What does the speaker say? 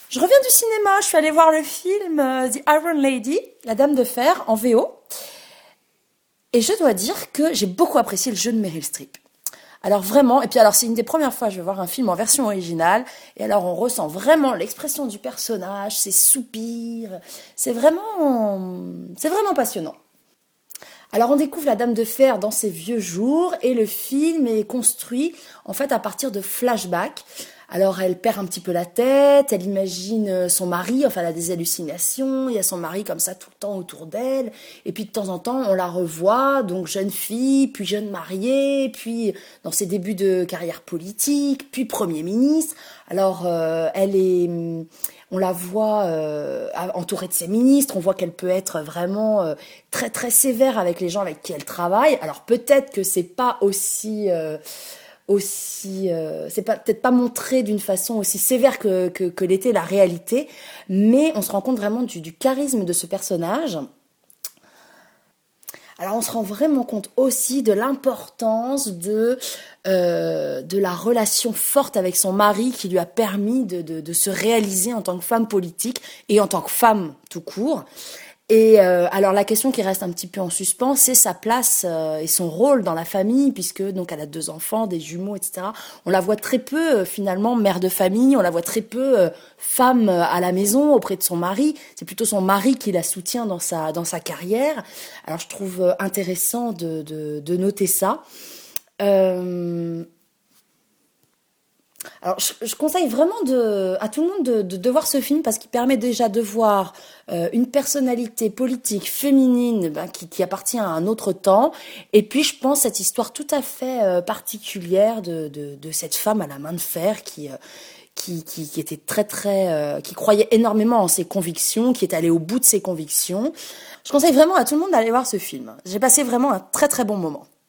Je reviens du cinéma, je suis allée voir le film The Iron Lady, La Dame de Fer, en VO. Et je dois dire que j'ai beaucoup apprécié le jeu de Meryl Streep. Alors vraiment, et puis alors c'est une des premières fois que je vais voir un film en version originale, et alors on ressent vraiment l'expression du personnage, ses soupirs, c'est vraiment passionnant. Alors on découvre la Dame de Fer dans ses vieux jours et le film est construit en fait à partir de flashbacks. Alors elle perd un petit peu la tête, elle imagine son mari, enfin elle a des hallucinations, il y a son mari comme ça tout le temps autour d'elle, et puis de temps en temps on la revoit, donc jeune fille, puis jeune mariée, puis dans ses débuts de carrière politique, puis Premier ministre. Alors on la voit entourée de ses ministres, on voit qu'elle peut être vraiment très très sévère avec les gens avec qui elle travaille. Alors peut-être que c'est pas c'est pas peut-être pas montré d'une façon aussi sévère que l'était la réalité, mais on se rend compte vraiment du charisme de ce personnage. Alors on se rend vraiment compte aussi de l'importance de la relation forte avec son mari qui lui a permis de se réaliser en tant que femme politique et en tant que femme tout court. Et alors la question qui reste un petit peu en suspens, c'est sa place et son rôle dans la famille, puisque donc elle a 2 enfants, des jumeaux, etc. On la voit très peu finalement mère de famille, on la voit très peu femme à la maison auprès de son mari. C'est plutôt son mari qui la soutient dans sa carrière. Alors je trouve intéressant de noter ça. Alors, je conseille vraiment à tout le monde de voir ce film parce qu'il permet déjà de voir une personnalité politique féminine qui appartient à un autre temps. Et puis, je pense cette histoire tout à fait particulière de cette femme à la main de fer qui était très très qui croyait énormément en ses convictions, qui est allée au bout de ses convictions. Je conseille vraiment à tout le monde d'aller voir ce film. J'ai passé vraiment un très très bon moment.